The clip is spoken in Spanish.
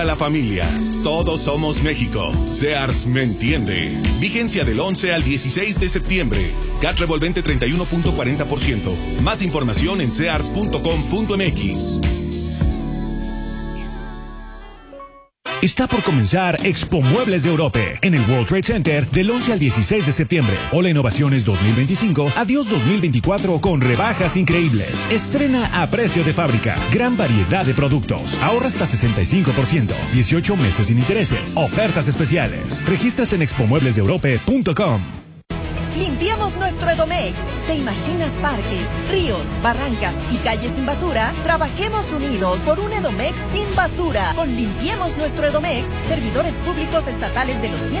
A la familia, todos somos México. Sears me entiende. Vigencia del 11 al 16 de septiembre. CAT revolvente 31.40%. Más información en sears.com.mx. Está por comenzar Expo Muebles de Europe en el World Trade Center del 11 al 16 de septiembre. Hola Innovaciones 2025, adiós 2024 con rebajas increíbles. Estrena a precio de fábrica. Gran variedad de productos. Ahorra hasta 65%. 18 meses sin intereses. Ofertas especiales. Regístrate en expomueblesdeeurope.com. Limpiamos nuestro Edomex. ¿Te imaginas parques, ríos, barrancas y calles sin basura? Trabajemos unidos por un Edomex sin basura. Con Limpiemos nuestro Edomex, servidores públicos estatales de los